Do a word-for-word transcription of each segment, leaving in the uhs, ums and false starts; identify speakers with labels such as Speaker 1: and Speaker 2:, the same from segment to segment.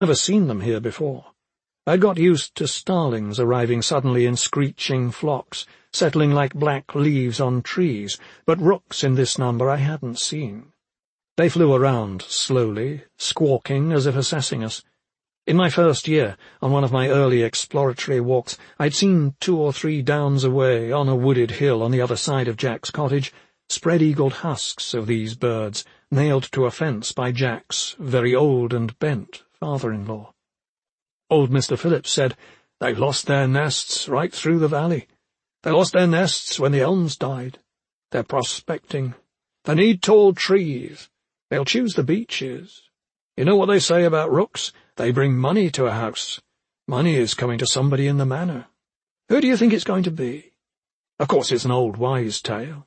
Speaker 1: Never seen them here before. I'd got used to starlings arriving suddenly in screeching flocks, settling like black leaves on trees, but rooks in this number I hadn't seen. They flew around slowly, squawking as if assessing us. In my first year, on one of my early exploratory walks, I'd seen two or three downs away, on a wooded hill on the other side of Jack's cottage, spread-eagled husks of these birds, nailed to a fence by Jack's very old and bent father-in-law. Old Mister Phillips said, "They've lost their nests right through the valley. They lost their nests when the elms died. They're prospecting. They need tall trees. They'll choose the beeches. You know what they say about rooks? They bring money to a house. Money is coming to somebody in the manor. Who do you think it's going to be? Of course it's an old wise tale."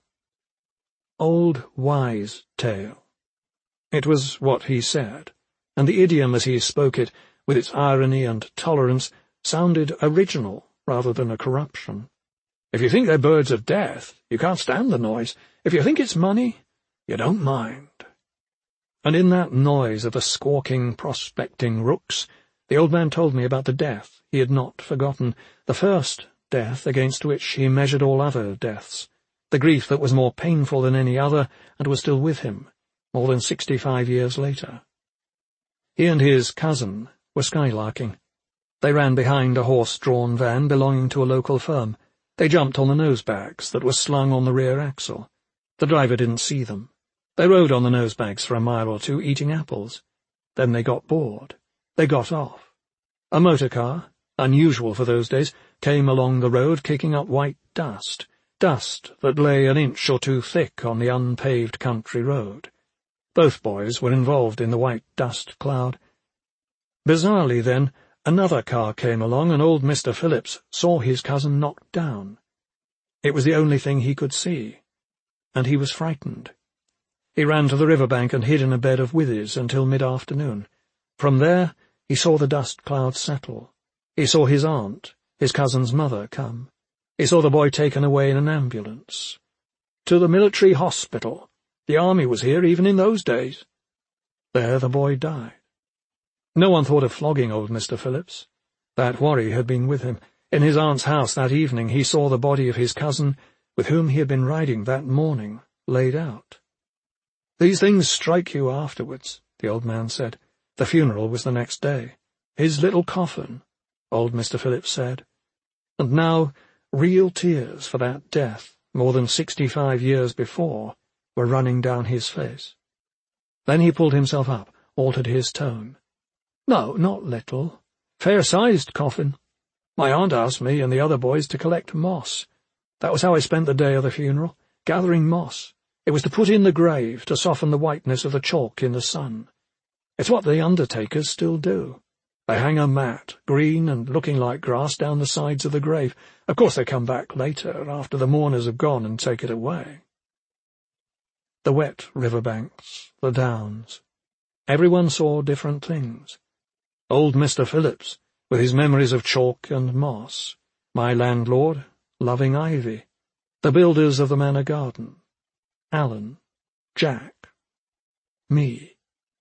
Speaker 1: Old wise tale. It was what he said, and the idiom as he spoke it, with its irony and tolerance, sounded original rather than a corruption. If you think they're birds of death, you can't stand the noise. If you think it's money, you don't mind. And in that noise of the squawking, prospecting rooks, the old man told me about the death he had not forgotten, the first death against which he measured all other deaths, the grief that was more painful than any other and was still with him, more than sixty-five years later. He and his cousin were skylarking. They ran behind a horse-drawn van belonging to a local firm. They jumped on the nosebags that were slung on the rear axle. The driver didn't see them. They rode on the nosebags for a mile or two, eating apples. Then they got bored. They got off. A motor car, unusual for those days, came along the road kicking up white dust, dust that lay an inch or two thick on the unpaved country road. Both boys were involved in the white dust cloud. Bizarrely, then, another car came along, and old Mister Phillips saw his cousin knocked down. It was the only thing he could see, and he was frightened. He ran to the river-bank and hid in a bed of withies until mid-afternoon. From there he saw the dust cloud settle. He saw his aunt, his cousin's mother, come. He saw the boy taken away in an ambulance. To the military hospital. The army was here even in those days. There the boy died. No one thought of flogging old Mister Phillips. That worry had been with him. In his aunt's house that evening he saw the body of his cousin, with whom he had been riding that morning, laid out. "These things strike you afterwards," the old man said. The funeral was the next day. "His little coffin," old Mister Phillips said. And now real tears for that death, more than sixty-five years before, were running down his face. Then he pulled himself up, altered his tone. "No, not little. Fair-sized coffin. My aunt asked me and the other boys to collect moss. That was how I spent the day of the funeral, gathering moss. It was to put in the grave, to soften the whiteness of the chalk in the sun. It's what the undertakers still do. They hang a mat, green and looking like grass, down the sides of the grave. Of course they come back later, after the mourners have gone, and take it away." The wet river-banks, the downs. Everyone saw different things. Old Mister Phillips, with his memories of chalk and moss. My landlord, loving ivy. The builders of the manor garden. Alan. Jack. Me.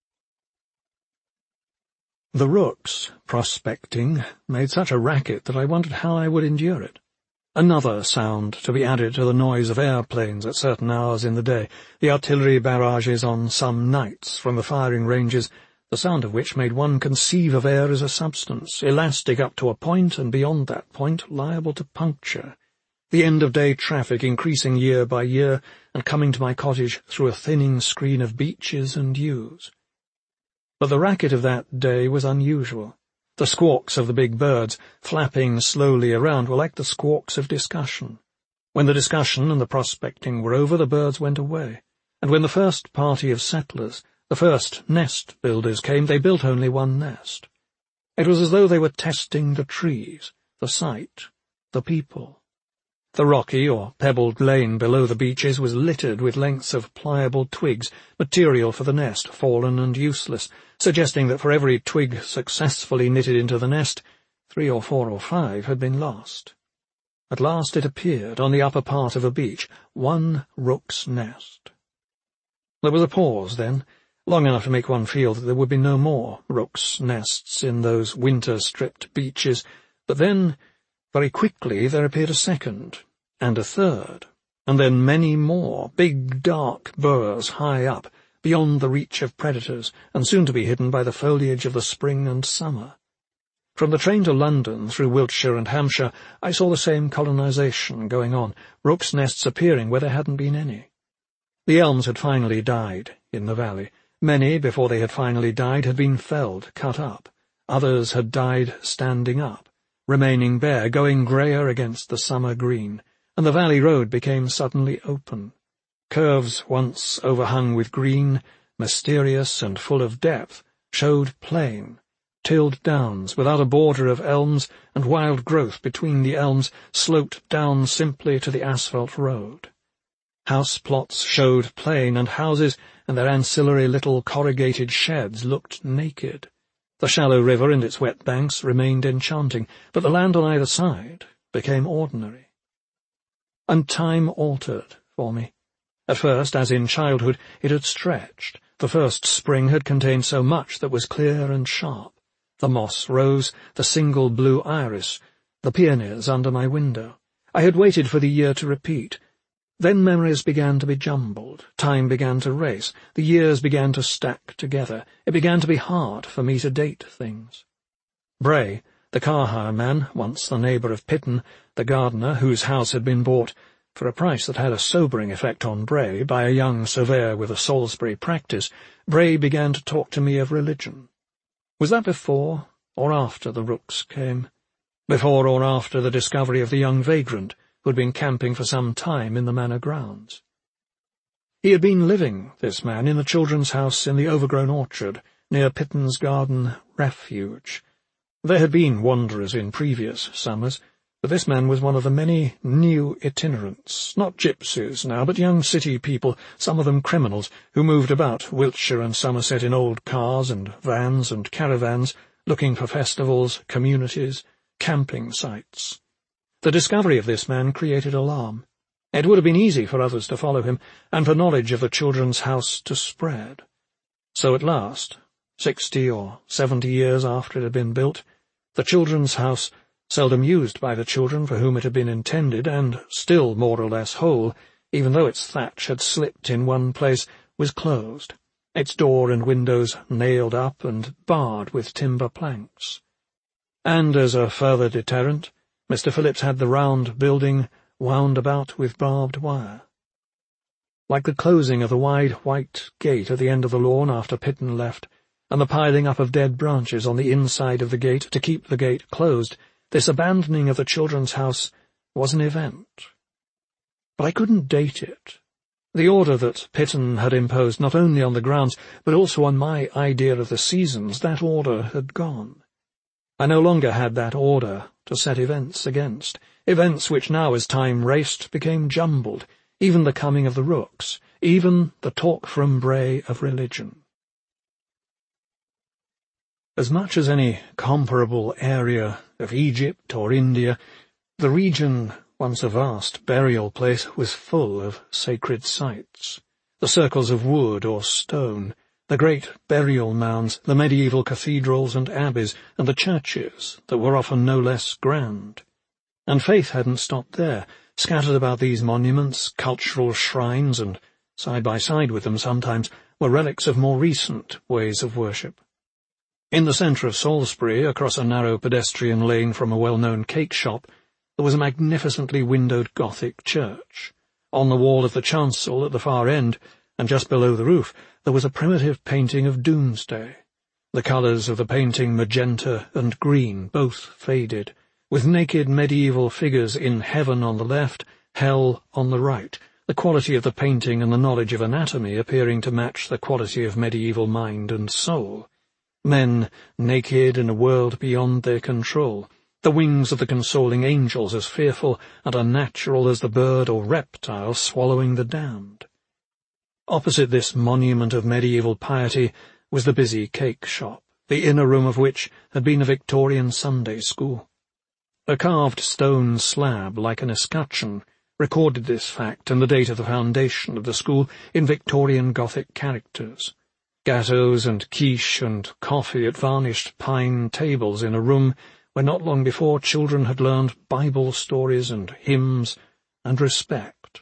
Speaker 1: The rooks, prospecting, made such a racket that I wondered how I would endure it. Another sound to be added to the noise of airplanes at certain hours in the day, the artillery barrages on some nights from the firing ranges, the sound of which made one conceive of air as a substance, elastic up to a point, and beyond that point liable to puncture, the end-of-day traffic increasing year by year and coming to my cottage through a thinning screen of beeches and yews. But the racket of that day was unusual. The squawks of the big birds, flapping slowly around, were like the squawks of discussion. When the discussion and the prospecting were over, the birds went away, and when the first party of settlers, the first nest-builders, came, they built only one nest. It was as though they were testing the trees, the site, the people. The rocky or pebbled lane below the beeches was littered with lengths of pliable twigs, material for the nest, fallen and useless, suggesting that for every twig successfully knitted into the nest, three or four or five had been lost. At last it appeared on the upper part of a beech, one rook's nest. There was a pause then, long enough to make one feel that there would be no more rooks' nests in those winter-stripped beaches, but then, very quickly, there appeared a second, and a third, and then many more, big dark burrows high up, beyond the reach of predators, and soon to be hidden by the foliage of the spring and summer. From the train to London, through Wiltshire and Hampshire, I saw the same colonization going on, rooks' nests appearing where there hadn't been any. The elms had finally died in the valley. Many, before they had finally died, had been felled, cut up. Others had died standing up, remaining bare, going greyer against the summer green, and the valley road became suddenly open. Curves once overhung with green, mysterious and full of depth, showed plain. Tilled downs, without a border of elms, and wild growth between the elms, sloped down simply to the asphalt road. House plots showed plain, and houses and their ancillary little corrugated sheds looked naked. The shallow river and its wet banks remained enchanting, but the land on either side became ordinary. And time altered for me. At first, as in childhood, it had stretched. The first spring had contained so much that was clear and sharp. The moss rose, the single blue iris, the peonies under my window. I had waited for the year to repeat. Then memories began to be jumbled, time began to race, the years began to stack together. It began to be hard for me to date things. Bray, the car-hire man, once the neighbour of Pitton, the gardener whose house had been bought, for a price that had a sobering effect on Bray, by a young surveyor with a Salisbury practice, Bray began to talk to me of religion. Was that before or after the rooks came? Before or after the discovery of the young vagrant, who had been camping for some time in the manor grounds? He had been living, this man, in the children's house in the overgrown orchard, near Pitton's Garden Refuge. There had been wanderers in previous summers, but this man was one of the many new itinerants, not gypsies now, but young city people, some of them criminals, who moved about Wiltshire and Somerset in old cars and vans and caravans, looking for festivals, communities, camping sites. The discovery of this man created alarm. It would have been easy for others to follow him, and for knowledge of the children's house to spread. So at last, sixty or seventy years after it had been built, the children's house, seldom used by the children for whom it had been intended, and still more or less whole, even though its thatch had slipped in one place, was closed, its door and windows nailed up and barred with timber planks. And as a further deterrent, Mister Phillips had the round building wound about with barbed wire. Like the closing of the wide white gate at the end of the lawn after Pitton left, and the piling up of dead branches on the inside of the gate to keep the gate closed, this abandoning of the children's house was an event. But I couldn't date it. The order that Pitton had imposed not only on the grounds, but also on my idea of the seasons, that order had gone. I no longer had that order to set events against, events which now, as time raced, became jumbled, even the coming of the rooks, even the talk from Bray of religion. As much as any comparable area of Egypt or India, the region, once a vast burial place, was full of sacred sites. The circles of wood or stone, the great burial mounds, the medieval cathedrals and abbeys, and the churches that were often no less grand. And faith hadn't stopped there. Scattered about these monuments, cultural shrines, and side by side with them sometimes, were relics of more recent ways of worship. In the centre of Salisbury, across a narrow pedestrian lane from a well-known cake shop, there was a magnificently windowed Gothic church. On the wall of the chancel at the far end, and just below the roof, there was a primitive painting of Doomsday. The colours of the painting, magenta and green, both faded, with naked medieval figures in heaven on the left, hell on the right, the quality of the painting and the knowledge of anatomy appearing to match the quality of medieval mind and soul. Men naked in a world beyond their control, the wings of the consoling angels as fearful and unnatural as the bird or reptile swallowing the damned. Opposite this monument of medieval piety was the busy cake shop, the inner room of which had been a Victorian Sunday school. A carved stone slab, like an escutcheon, recorded this fact and the date of the foundation of the school in Victorian Gothic characters. Gateaux and quiche and coffee at varnished pine tables in a room where not long before children had learned Bible stories and hymns and respect.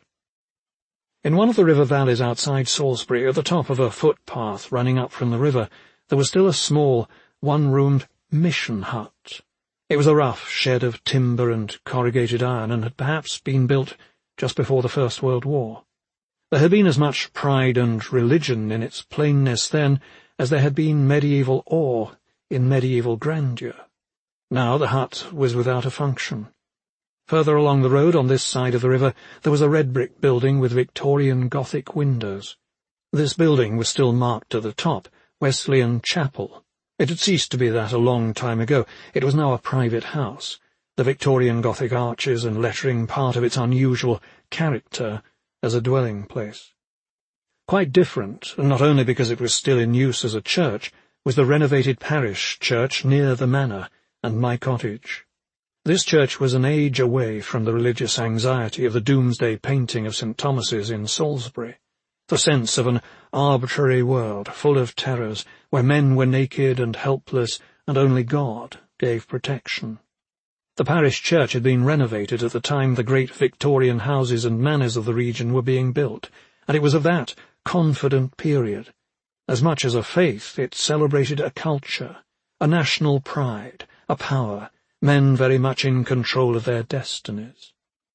Speaker 1: In one of the river valleys outside Salisbury, at the top of a footpath running up from the river, there was still a small, one-roomed mission hut. It was a rough shed of timber and corrugated iron, and had perhaps been built just before the First World War. There had been as much pride and religion in its plainness then as there had been medieval awe in medieval grandeur. Now the hut was without a function. Further along the road, on this side of the river, there was a red-brick building with Victorian Gothic windows. This building was still marked at the top, Wesleyan Chapel. It had ceased to be that a long time ago. It was now a private house, the Victorian Gothic arches and lettering part of its unusual character as a dwelling place. Quite different, and not only because it was still in use as a church, was the renovated parish church near the manor and my cottage. This church was an age away from the religious anxiety of the doomsday painting of Saint Thomas's in Salisbury, the sense of an arbitrary world full of terrors, where men were naked and helpless, and only God gave protection. The parish church had been renovated at the time the great Victorian houses and manors of the region were being built, and it was of that confident period. As much as a faith, it celebrated a culture, a national pride, a power, men very much in control of their destinies.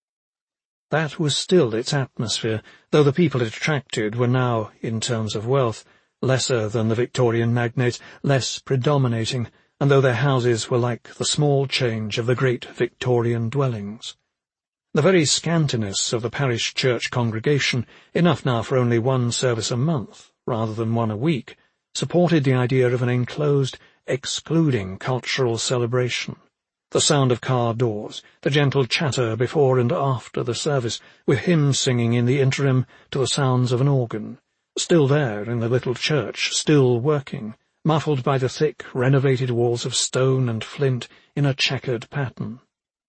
Speaker 1: That was still its atmosphere, though the people it attracted were now, in terms of wealth, lesser than the Victorian magnates, less predominating, and though their houses were like the small change of the great Victorian dwellings. The very scantiness of the parish church congregation, enough now for only one service a month, rather than one a week, supported the idea of an enclosed, excluding cultural celebration. The sound of car doors, the gentle chatter before and after the service, with hymn singing in the interim to the sounds of an organ, still there in the little church, still working, muffled by the thick, renovated walls of stone and flint in a checkered pattern.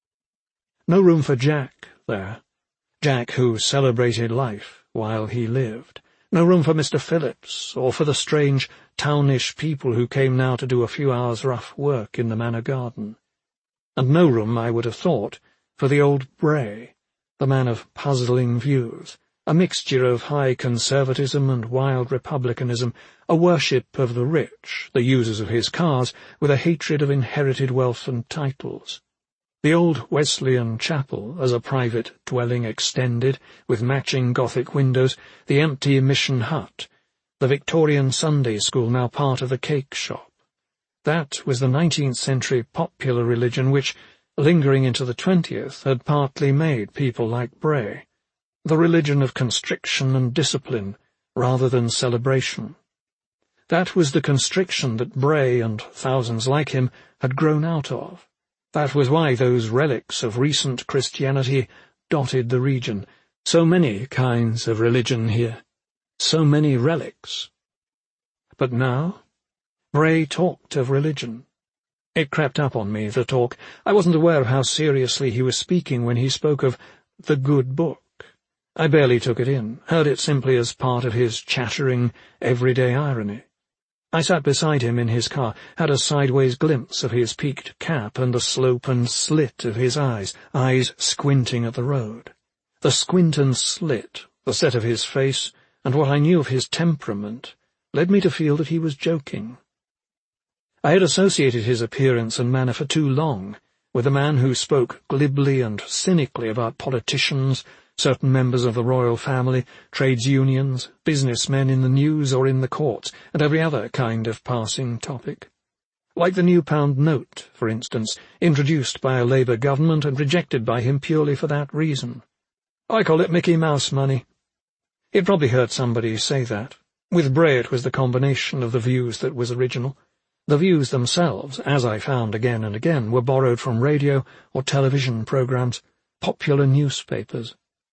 Speaker 1: No room for Jack there, Jack who celebrated life while he lived. No room for Mister Phillips, or for the strange, townish people who came now to do a few hours' rough work in the manor garden. And no room, I would have thought, for the old Bray, the man of puzzling views, a mixture of high conservatism and wild republicanism, a worship of the rich, the users of his cars, with a hatred of inherited wealth and titles. The old Wesleyan chapel, as a private dwelling extended, with matching Gothic windows, the empty mission hut, the Victorian Sunday school now part of the cake shop. That was the nineteenth century popular religion which, lingering into the twentieth, had partly made people like Bray, the religion of constriction and discipline rather than celebration. That was the constriction that Bray and thousands like him had grown out of. That was why those relics of recent Christianity dotted the region. So many kinds of religion here, so many relics. But now Bray talked of religion. It crept up on me, the talk. I wasn't aware of how seriously he was speaking when he spoke of the good book. I barely took it in, heard it simply as part of his chattering, everyday irony. I sat beside him in his car, had a sideways glimpse of his peaked cap and the slope and slit of his eyes, eyes squinting at the road. The squint and slit, the set of his face, and what I knew of his temperament, led me to feel that he was joking. I had associated his appearance and manner for too long with a man who spoke glibly and cynically about politicians, certain members of the royal family, trades unions, businessmen in the news or in the courts, and every other kind of passing topic. Like the new pound note, for instance, introduced by a Labour government and rejected by him purely for that reason. I call it Mickey Mouse money. He'd probably heard somebody say that. With Bray it was the combination of the views that was original. The views themselves, as I found again and again, were borrowed from radio or television programs, popular newspapers.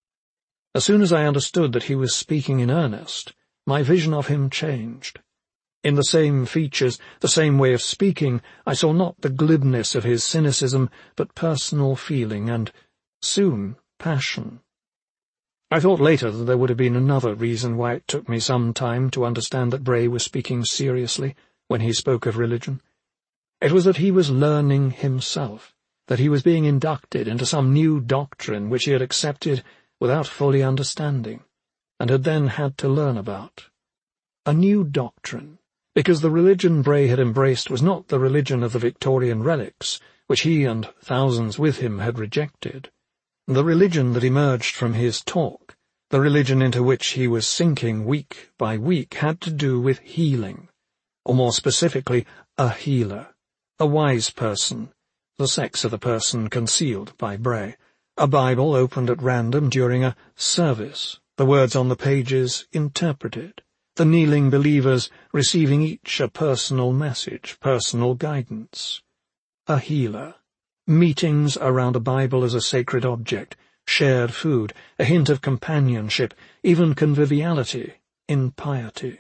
Speaker 1: As soon as I understood that he was speaking in earnest, my vision of him changed. In the same features, the same way of speaking, I saw not the glibness of his cynicism, but personal feeling and, soon, passion. I thought later that there would have been another reason why it took me some time to understand that Bray was speaking seriously when he spoke of religion. It was that he was learning himself, that he was being inducted into some new doctrine which he had accepted without fully understanding, and had then had to learn about. A new doctrine, because the religion Bray had embraced was not the religion of the Victorian relics, which he and thousands with him had rejected. The religion that emerged from his talk, the religion into which he was sinking week by week, had to do with healing, or more specifically, a healer, a wise person, the sex of the person concealed by Bray, a Bible opened at random during a service, the words on the pages interpreted, the kneeling believers receiving each a personal message, personal guidance. A healer. Meetings around a Bible as a sacred object, shared food, a hint of companionship, even conviviality in piety.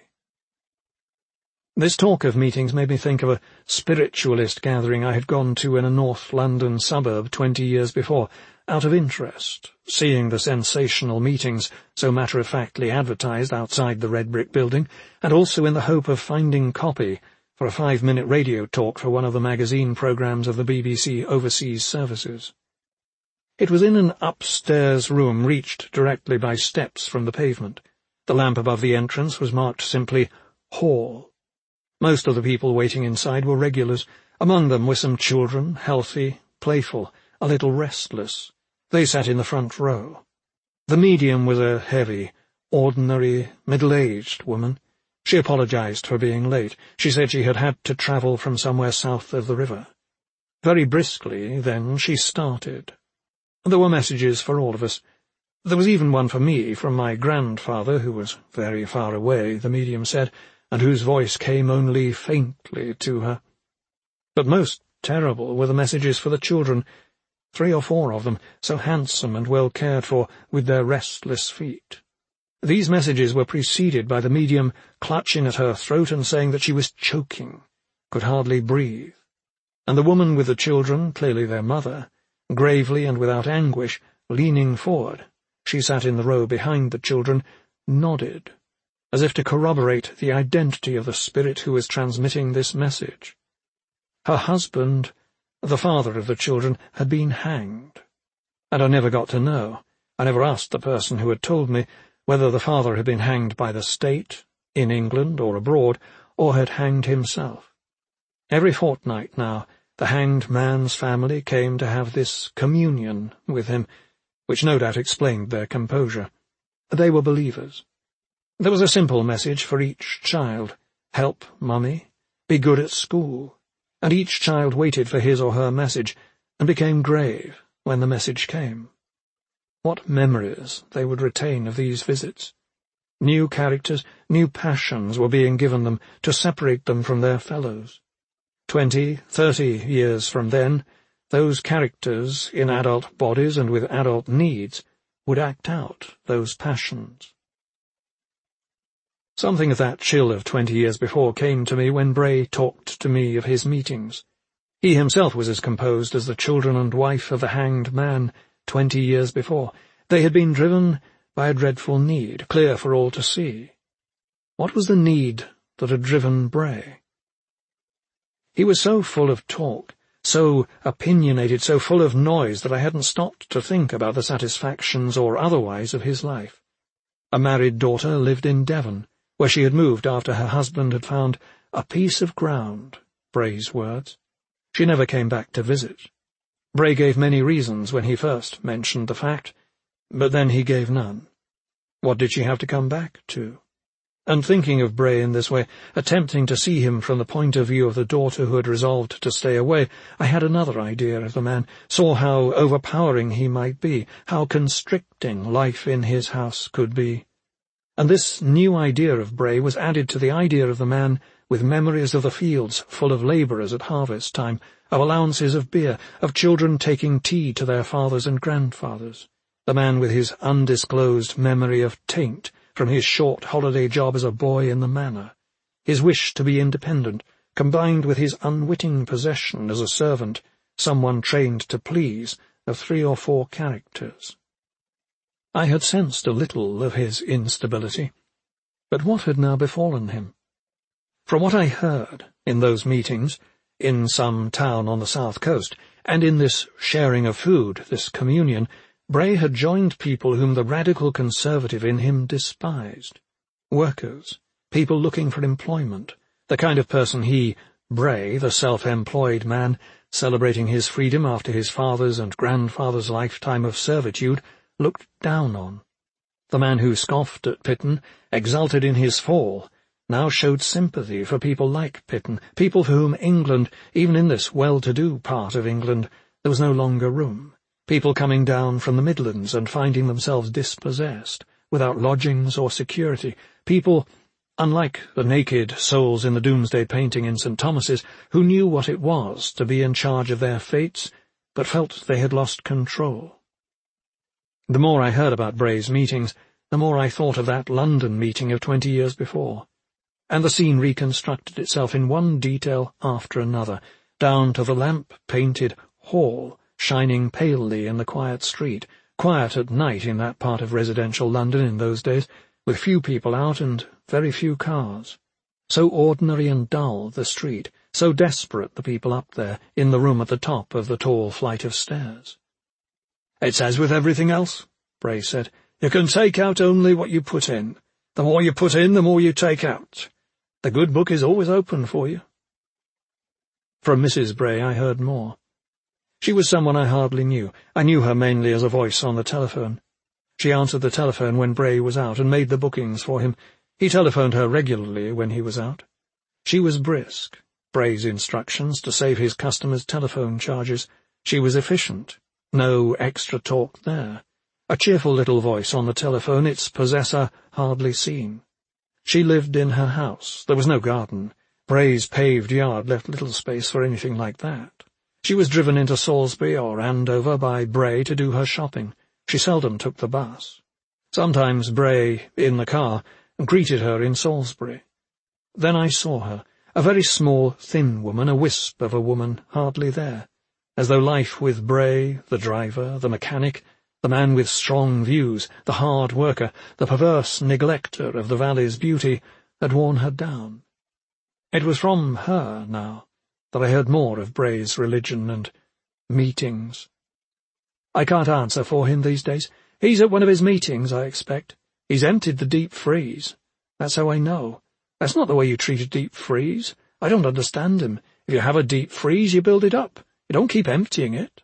Speaker 1: This talk of meetings made me think of a spiritualist gathering I had gone to in a North London suburb twenty years before, out of interest, seeing the sensational meetings so matter-of-factly advertised outside the red brick building, and also in the hope of finding copy for a five-minute radio talk for one of the magazine programmes of the B B C Overseas Services. It was in an upstairs room reached directly by steps from the pavement. The lamp above the entrance was marked simply Hall. Most of the people waiting inside were regulars. Among them were some children, healthy, playful, a little restless. They sat in the front row. The medium was a heavy, ordinary, middle-aged woman. She apologized for being late. She said she had had to travel from somewhere south of the river. Very briskly, then, she started. There were messages for all of us. There was even one for me, from my grandfather, who was very far away, the medium said, and whose voice came only faintly to her. But most terrible were the messages for the children, three or four of them, so handsome and well cared for, with their restless feet. These messages were preceded by the medium clutching at her throat and saying that she was choking, could hardly breathe. And the woman with the children, clearly their mother, gravely and without anguish, leaning forward, she sat in the row behind the children, nodded, as if to corroborate the identity of the spirit who was transmitting this message. Her husband, the father of the children, had been hanged, and I never got to know. I never asked the person who had told me whether the father had been hanged by the state, in England or abroad, or had hanged himself. Every fortnight now, the hanged man's family came to have this communion with him, which no doubt explained their composure. They were believers. There was a simple message for each child: help, mummy, be good at school, and each child waited for his or her message, and became grave when the message came. What memories they would retain of these visits! New characters, new passions were being given them to separate them from their fellows. Twenty, thirty years from then, those characters, in adult bodies and with adult needs, would act out those passions. Something of that chill of twenty years before came to me when Bray talked to me of his meetings. He himself was as composed as the children and wife of the hanged man twenty years before. They had been driven by a dreadful need, clear for all to see. What was the need that had driven Bray? He was so full of talk, so opinionated, so full of noise that I hadn't stopped to think about the satisfactions or otherwise of his life. A married daughter lived in Devon, where she had moved after her husband had found a piece of ground, Bray's words. She never came back to visit. Bray gave many reasons when he first mentioned the fact, but then he gave none. What did she have to come back to? And thinking of Bray in this way, attempting to see him from the point of view of the daughter who had resolved to stay away, I had another idea of the man, saw how overpowering he might be, how constricting life in his house could be. And this new idea of Bray was added to the idea of the man with memories of the fields full of labourers at harvest time, of allowances of beer, of children taking tea to their fathers and grandfathers, the man with his undisclosed memory of taint from his short holiday job as a boy in the manor, his wish to be independent, combined with his unwitting possession as a servant, someone trained to please, of three or four characters. I had sensed a little of his instability. But what had now befallen him? From what I heard, in those meetings, in some town on the south coast, and in this sharing of food, this communion, Bray had joined people whom the radical conservative in him despised. Workers, people looking for employment, the kind of person he, Bray, the self-employed man, celebrating his freedom after his father's and grandfather's lifetime of servitude, looked down on. The man who scoffed at Pitton, exulted in his fall, now showed sympathy for people like Pitton, people for whom England, even in this well-to-do part of England, there was no longer room, people coming down from the Midlands and finding themselves dispossessed, without lodgings or security, people, unlike the naked souls in the Doomsday painting in Saint Thomas's, who knew what it was to be in charge of their fates, but felt they had lost control. The more I heard about Bray's meetings, the more I thought of that London meeting of twenty years before, and the scene reconstructed itself in one detail after another, down to the lamp-painted hall shining palely in the quiet street, quiet at night in that part of residential London in those days, with few people out and very few cars. So ordinary and dull the street, so desperate the people up there, in the room at the top of the tall flight of stairs. "It's as with everything else," Bray said. "You can take out only what you put in. The more you put in, the more you take out. The good book is always open for you." From Missus Bray I heard more. She was someone I hardly knew. I knew her mainly as a voice on the telephone. She answered the telephone when Bray was out and made the bookings for him. He telephoned her regularly when he was out. She was brisk. Bray's instructions to save his customers' telephone charges. She was efficient. No extra talk there. A cheerful little voice on the telephone, its possessor hardly seen. She lived in her house. There was no garden. Bray's paved yard left little space for anything like that. She was driven into Salisbury or Andover by Bray to do her shopping. She seldom took the bus. Sometimes Bray, in the car, greeted her in Salisbury. Then I saw her, a very small, thin woman, a wisp of a woman, hardly there, as though life with Bray, the driver, the mechanic, the man with strong views, the hard worker, the perverse neglecter of the valley's beauty, had worn her down. It was from her, now, that I heard more of Bray's religion and meetings. I can't answer for him these days. He's at one of his meetings, I expect. He's emptied the deep freeze. That's how I know. That's not the way you treat a deep freeze. I don't understand him. If you have a deep freeze, you build it up. You don't keep emptying it.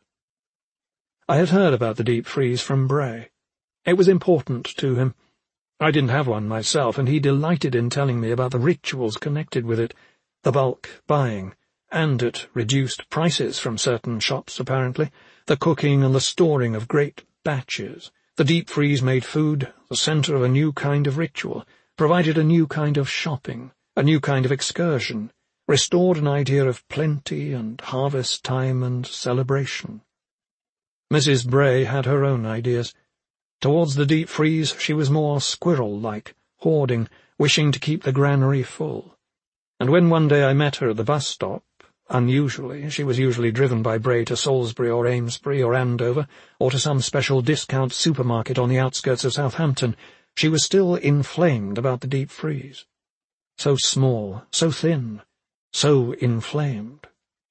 Speaker 1: I had heard about the deep freeze from Bray. It was important to him. I didn't have one myself, and he delighted in telling me about the rituals connected with it, the bulk buying, and at reduced prices from certain shops, apparently, the cooking and the storing of great batches. The deep freeze made food the centre of a new kind of ritual, provided a new kind of shopping, a new kind of excursion, restored an idea of plenty and harvest time and celebration. Missus Bray had her own ideas. Towards the deep freeze she was more squirrel-like, hoarding, wishing to keep the granary full. And when one day I met her at the bus stop, unusually, she was usually driven by Bray to Salisbury or Amesbury or Andover, or to some special discount supermarket on the outskirts of Southampton, she was still inflamed about the deep freeze. So small, so thin, so inflamed.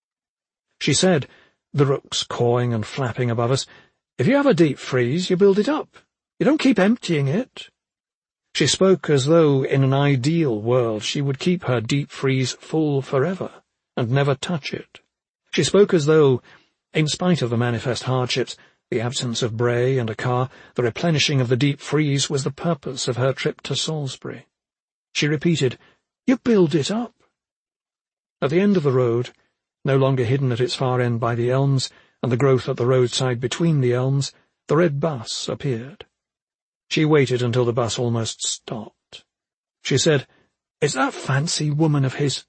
Speaker 1: She said, the rooks cawing and flapping above us, "If you have a deep freeze, you build it up. You don't keep emptying it." She spoke as though in an ideal world she would keep her deep freeze full forever, and never touch it. She spoke as though, in spite of the manifest hardships, the absence of Bray and a car, the replenishing of the deep freeze was the purpose of her trip to Salisbury. She repeated, "You build it up." At the end of the road, no longer hidden at its far end by the elms, and the growth at the roadside between the elms, the red bus appeared. She waited until the bus almost stopped. She said, "Is that fancy woman of his—"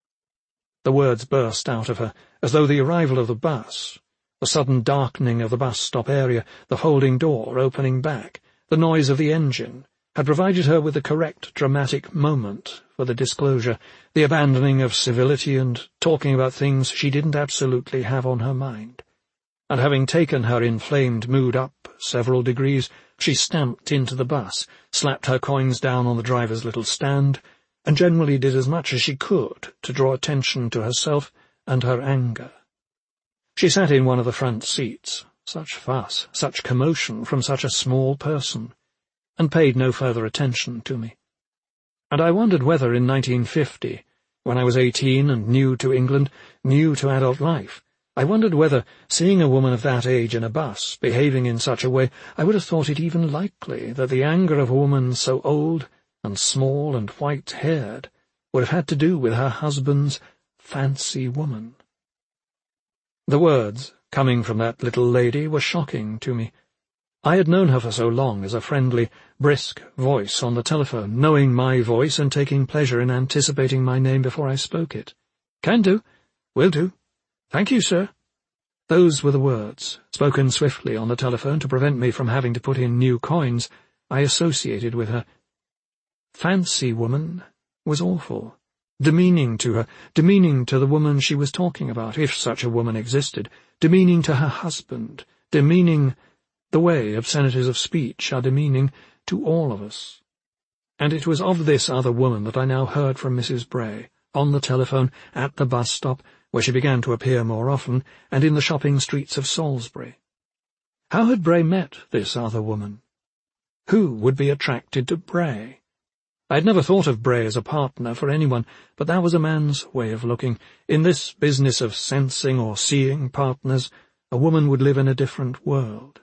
Speaker 1: The words burst out of her, as though the arrival of the bus, the sudden darkening of the bus-stop area, the folding door opening back, the noise of the engine, had provided her with the correct dramatic moment for the disclosure, the abandoning of civility and talking about things she didn't absolutely have on her mind. And having taken her inflamed mood up several degrees, She stamped into the bus, slapped her coins down on the driver's little stand, and generally did as much as she could to draw attention to herself and her anger. She sat in one of the front seats, such fuss, such commotion from such a small person, and paid no further attention to me. And I wondered whether in nineteen fifty, when I was eighteen and new to England, new to adult life, I wondered whether, seeing a woman of that age in a bus, behaving in such a way, I would have thought it even likely that the anger of a woman so old and small and white-haired would have had to do with her husband's fancy woman. The words, coming from that little lady, were shocking to me. I had known her for so long as a friendly, brisk voice on the telephone, knowing my voice and taking pleasure in anticipating my name before I spoke it. "Can do. Will do. Thank you, sir." Those were the words, spoken swiftly on the telephone to prevent me from having to put in new coins, I associated with her. Fancy woman was awful, demeaning to her, demeaning to the woman she was talking about, if such a woman existed, demeaning to her husband, demeaning the way obscenities of speech are demeaning to all of us. And it was of this other woman that I now heard from Missus Bray, on the telephone, at the bus stop, where she began to appear more often, and in the shopping streets of Salisbury. How had Bray met this other woman? Who would be attracted to Bray? I had never thought of Bray as a partner for anyone, but that was a man's way of looking. In this business of sensing or seeing partners, a woman would live in a different world.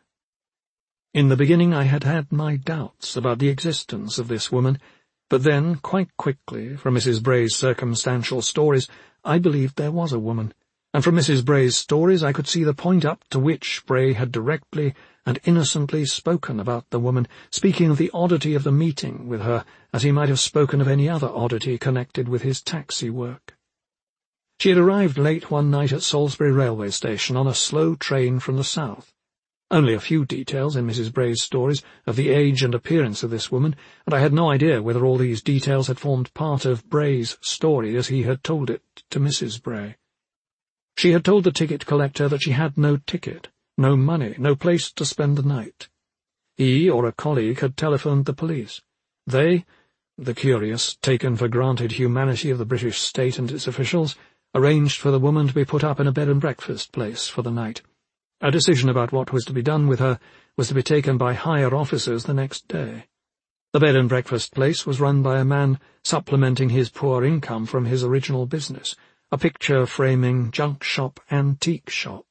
Speaker 1: In the beginning I had had my doubts about the existence of this woman, but then, quite quickly, from Missus Bray's circumstantial stories, I believed there was a woman, and from Missus Bray's stories I could see the point up to which Bray had directly and innocently spoken about the woman, speaking of the oddity of the meeting with her as he might have spoken of any other oddity connected with his taxi work. She had arrived late one night at Salisbury railway station on a slow train from the south. Only a few details in Missus Bray's stories of the age and appearance of this woman, and I had no idea whether all these details had formed part of Bray's story as he had told it to Missus Bray. She had told the ticket collector that she had no ticket, no money, no place to spend the night. He or a colleague had telephoned the police. They, the curious, taken-for-granted humanity of the British state and its officials, arranged for the woman to be put up in a bed-and-breakfast place for the night. A decision about what was to be done with her was to be taken by higher officers the next day. The bed-and-breakfast place was run by a man supplementing his poor income from his original business, a picture-framing junk-shop antique shop.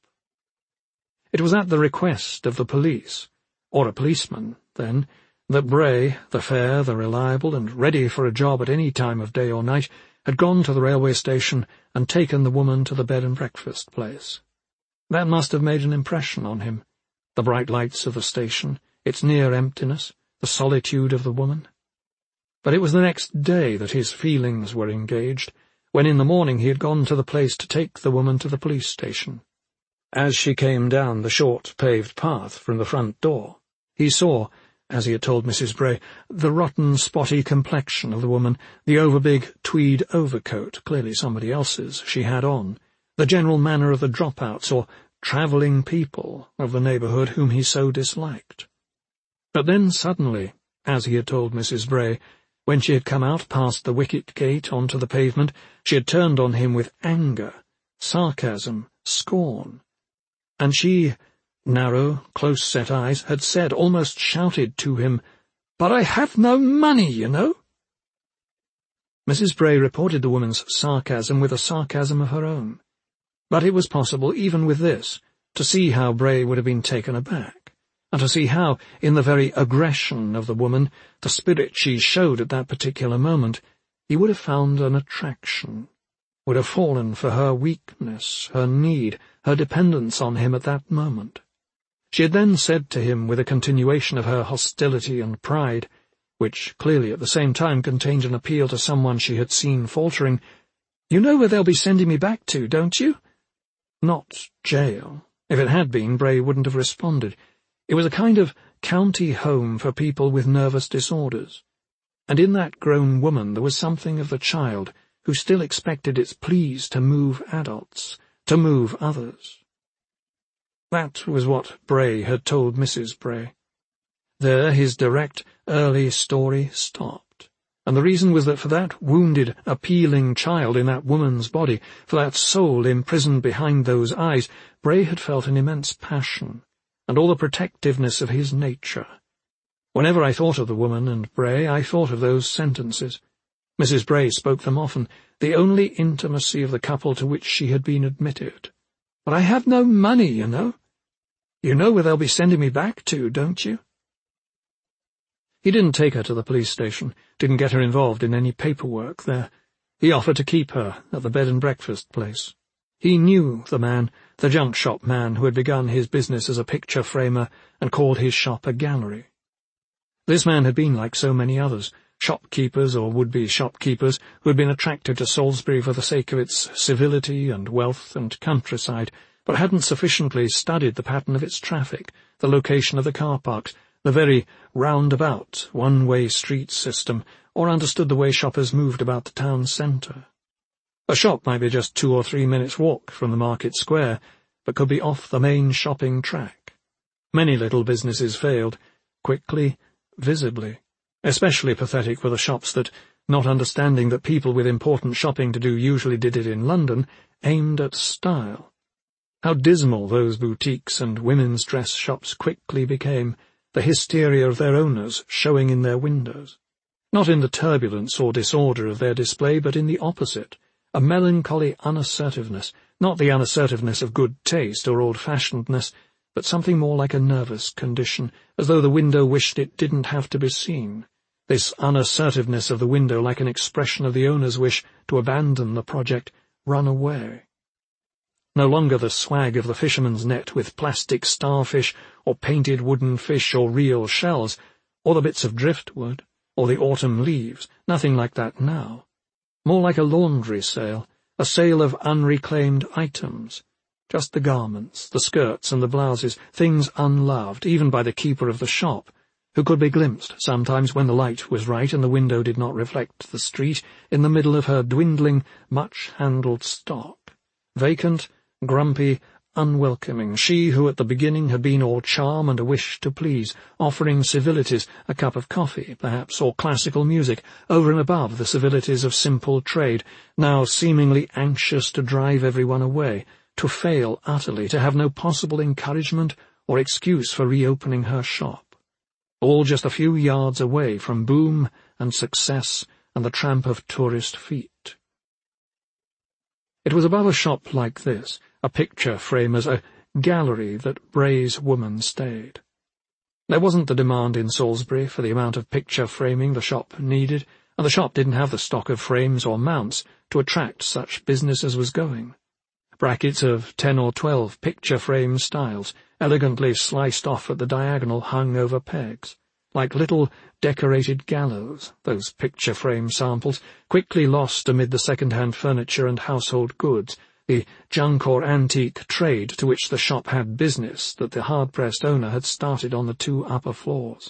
Speaker 1: It was at the request of the police, or a policeman, then, that Bray, the fair, the reliable, and ready for a job at any time of day or night, had gone to the railway station and taken the woman to the bed-and-breakfast place. That must have made an impression on him, the bright lights of the station, its near emptiness, the solitude of the woman. But it was the next day that his feelings were engaged, when in the morning he had gone to the place to take the woman to the police station. As she came down the short paved path from the front door, he saw, as he had told Missus Bray, the rotten, spotty complexion of the woman, the overbig tweed overcoat, clearly somebody else's, she had on, the general manner of the dropouts or travelling people of the neighbourhood whom he so disliked. But then suddenly, as he had told Missus Bray, when she had come out past the wicket gate onto the pavement, she had turned on him with anger, sarcasm, scorn, and she, narrow, close-set eyes, had said, almost shouted to him, "But I have no money, you know." Missus Bray reported the woman's sarcasm with a sarcasm of her own. But it was possible, even with this, to see how Bray would have been taken aback, and to see how, in the very aggression of the woman, the spirit she showed at that particular moment, he would have found an attraction, would have fallen for her weakness, her need, her dependence on him at that moment. She had then said to him, with a continuation of her hostility and pride, which clearly at the same time contained an appeal to someone she had seen faltering, "You know where they'll be sending me back to, don't you?" Not jail. If it had been, Bray wouldn't have responded. It was a kind of county home for people with nervous disorders. And in that grown woman there was something of the child who still expected its pleas to move adults, to move others. That was what Bray had told Missus Bray. There his direct, early story stopped, and the reason was that for that wounded, appealing child in that woman's body, for that soul imprisoned behind those eyes, Bray had felt an immense passion, and all the protectiveness of his nature. Whenever I thought of the woman and Bray, I thought of those sentences. Missus Bray spoke them often, the only intimacy of the couple to which she had been admitted. "But I have no money, you know. You know where they'll be sending me back to, don't you?" He didn't take her to the police station, didn't get her involved in any paperwork there. He offered to keep her at the bed and breakfast place. He knew the man, the junk shop man who had begun his business as a picture framer and called his shop a gallery. This man had been like so many others, shopkeepers or would-be shopkeepers who had been attracted to Salisbury for the sake of its civility and wealth and countryside, but hadn't sufficiently studied the pattern of its traffic, the location of the car parks, the very roundabout, one-way street system, or understood the way shoppers moved about the town centre. A shop might be just two or three minutes' walk from the market square, but could be off the main shopping track. Many little businesses failed, quickly, visibly. Especially pathetic were the shops that, not understanding that people with important shopping to do usually did it in London, aimed at style. How dismal those boutiques and women's dress shops quickly became, the hysteria of their owners showing in their windows. Not in the turbulence or disorder of their display, but in the opposite, a melancholy unassertiveness, not the unassertiveness of good taste or old-fashionedness, but something more like a nervous condition, as though the window wished it didn't have to be seen. This unassertiveness of the window like an expression of the owner's wish to abandon the project, run away. No longer the swag of the fisherman's net with plastic starfish or painted wooden fish or real shells, or the bits of driftwood, or the autumn leaves, nothing like that now. More like a laundry sale, a sale of unreclaimed items. Just the garments, the skirts and the blouses, things unloved, even by the keeper of the shop, who could be glimpsed sometimes when the light was right and the window did not reflect the street, in the middle of her dwindling, much-handled stock. Vacant, grumpy, unwelcoming, she who at the beginning had been all charm and a wish to please, offering civilities, a cup of coffee, perhaps, or classical music, over and above the civilities of simple trade, now seemingly anxious to drive everyone away, to fail utterly, to have no possible encouragement or excuse for reopening her shop. All just a few yards away from boom and success and the tramp of tourist feet. It was above a shop like this, a picture framer's, a gallery, that Bray's woman stayed. There wasn't the demand in Salisbury for the amount of picture framing the shop needed, and the shop didn't have the stock of frames or mounts to attract such business as was going. Brackets of ten or twelve picture frame styles, elegantly sliced off at the diagonal, hung over pegs. Like little decorated gallows, those picture frame samples, quickly lost amid the second-hand furniture and household goods, the junk or antique trade to which the shop had business that the hard-pressed owner had started on the two upper floors.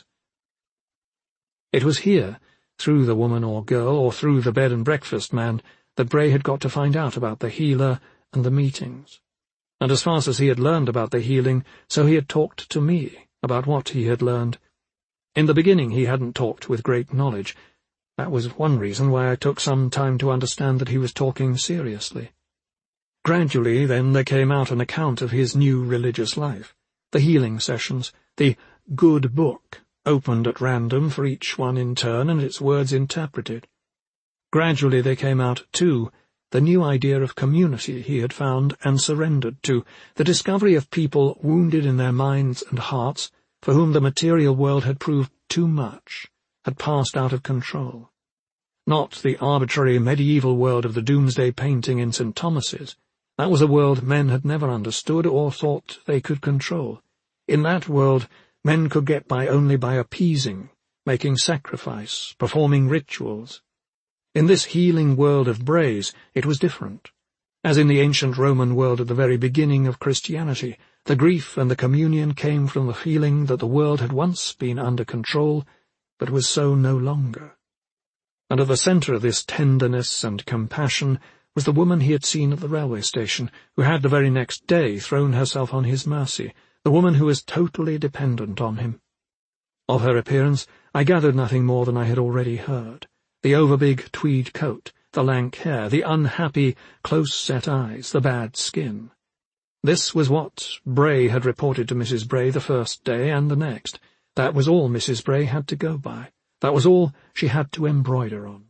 Speaker 1: It was here, through the woman or girl, or through the bed-and-breakfast man, that Bray had got to find out about the healer and the meetings. And as fast as he had learned about the healing, so he had talked to me about what he had learned. In the beginning he hadn't talked with great knowledge. That was one reason why I took some time to understand that he was talking seriously. Gradually, then, there came out an account of his new religious life, the healing sessions, the good book, opened at random for each one in turn and its words interpreted. Gradually there came out, too, the new idea of community he had found and surrendered to, the discovery of people wounded in their minds and hearts, for whom the material world had proved too much, had passed out of control. Not the arbitrary medieval world of the doomsday painting in Saint Thomas's. That was a world men had never understood or thought they could control. In that world, men could get by only by appeasing, making sacrifice, performing rituals. In this healing world of Bray's, it was different. As in the ancient Roman world at the very beginning of Christianity, the grief and the communion came from the feeling that the world had once been under control, but was so no longer. And at the centre of this tenderness and compassion was the woman he had seen at the railway station, who had the very next day thrown herself on his mercy, the woman who was totally dependent on him. Of her appearance, I gathered nothing more than I had already heard. The overbig tweed coat, the lank hair, the unhappy, close-set eyes, the bad skin. This was what Bray had reported to Missus Bray the first day and the next. That was all Missus Bray had to go by. That was all she had to embroider on.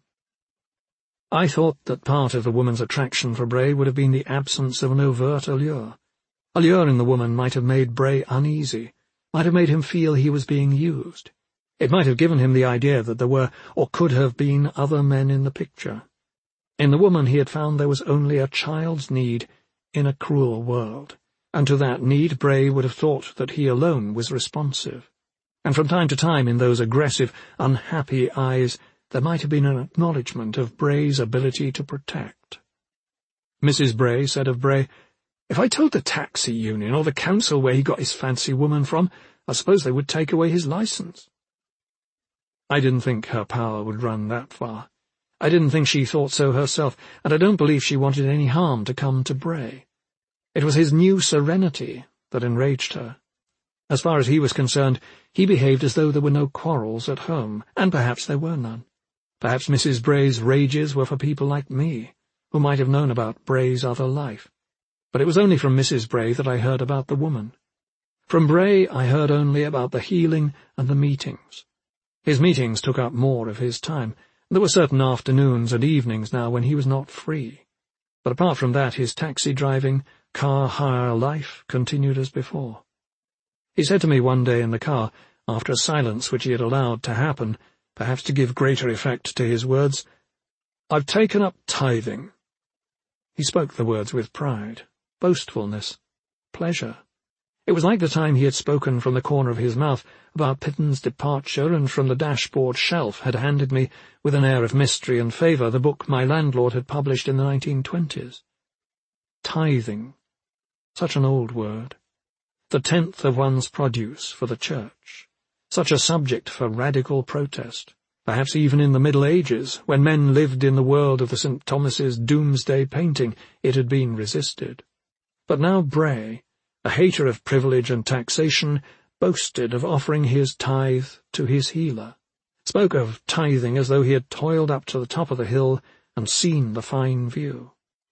Speaker 1: I thought that part of the woman's attraction for Bray would have been the absence of an overt allure. Allure in the woman might have made Bray uneasy, might have made him feel he was being used. It might have given him the idea that there were, or could have been, other men in the picture. In the woman he had found there was only a child's need in a cruel world, and to that need Bray would have thought that he alone was responsive. And from time to time in those aggressive, unhappy eyes there might have been an acknowledgment of Bray's ability to protect. Missus Bray said of Bray, "If I told the taxi union or the council where he got his fancy woman from, I suppose they would take away his licence." I didn't think her power would run that far. I didn't think she thought so herself, and I don't believe she wanted any harm to come to Bray. It was his new serenity that enraged her. As far as he was concerned, he behaved as though there were no quarrels at home, and perhaps there were none. Perhaps Missus Bray's rages were for people like me, who might have known about Bray's other life. But it was only from Missus Bray that I heard about the woman. From Bray I heard only about the healing and the meetings. His meetings took up more of his time. There were certain afternoons and evenings now when he was not free. But apart from that, his taxi-driving, car-hire life continued as before. He said to me one day in the car, after a silence which he had allowed to happen, perhaps to give greater effect to his words, "I've taken up tithing." He spoke the words with pride, boastfulness, pleasure. It was like the time he had spoken from the corner of his mouth about Pitten's departure and from the dashboard shelf had handed me, with an air of mystery and favour, the book my landlord had published in the nineteen twenties. Tithing. Such an old word. The tenth of one's produce for the church. Such a subject for radical protest. Perhaps even in the Middle Ages, when men lived in the world of the Saint Thomas's doomsday painting, it had been resisted. But now Bray, a hater of privilege and taxation, boasted of offering his tithe to his healer, spoke of tithing as though he had toiled up to the top of the hill and seen the fine view.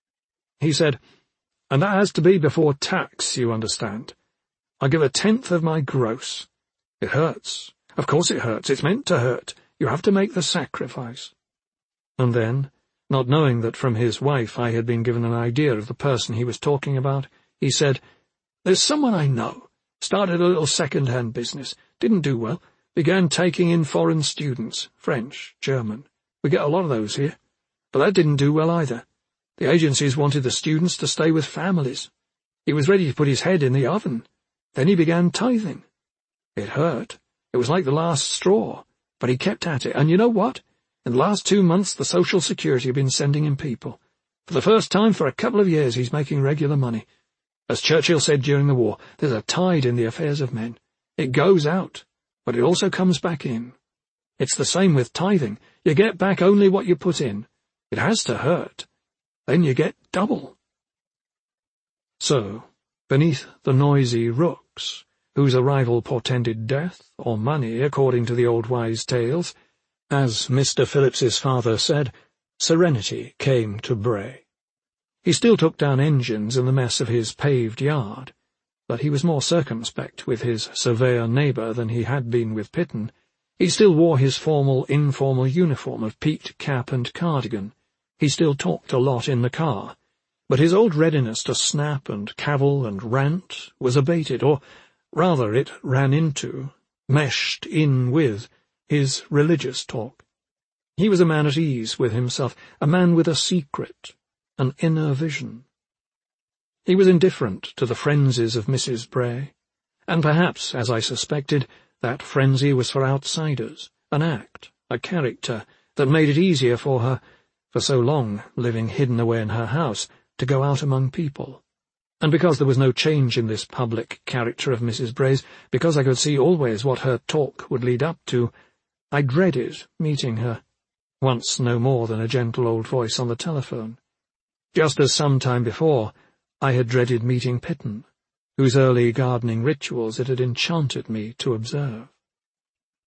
Speaker 1: He said, "And that has to be before tax, you understand. I give a tenth of my gross. It hurts. Of course it hurts. It's meant to hurt. You have to make the sacrifice." And then, not knowing that from his wife I had been given an idea of the person he was talking about, he said, "There's someone I know. Started a little second-hand business. Didn't do well. Began taking in foreign students, French, German. We get a lot of those here. But that didn't do well either. The agencies wanted the students to stay with families. He was ready to put his head in the oven. Then he began tithing. It hurt. It was like the last straw. But he kept at it. And you know what? In the last two months the Social Security have been sending him people. For the first time for a couple of years he's making regular money. As Churchill said during the war, there's a tide in the affairs of men. It goes out, but it also comes back in. It's the same with tithing. You get back only what you put in. It has to hurt. Then you get double." So, beneath the noisy rooks, whose arrival portended death or money according to the old wise tales, as Mister Phillips's father said, serenity came to Bray. He still took down engines in the mess of his paved yard, but he was more circumspect with his surveyor neighbour than he had been with Pitten. He still wore his formal, informal uniform of peaked cap and cardigan. He still talked a lot in the car, but his old readiness to snap and cavil and rant was abated, or rather it ran into, meshed in with, his religious talk. He was a man at ease with himself, a man with a secret, an inner vision. He was indifferent to the frenzies of Missus Bray, and perhaps, as I suspected, that frenzy was for outsiders, an act, a character, that made it easier for her, for so long living hidden away in her house, to go out among people. And because there was no change in this public character of Missus Bray's, because I could see always what her talk would lead up to, I dreaded meeting her, once no more than a gentle old voice on the telephone. Just as some time before, I had dreaded meeting Pitten, whose early gardening rituals it had enchanted me to observe.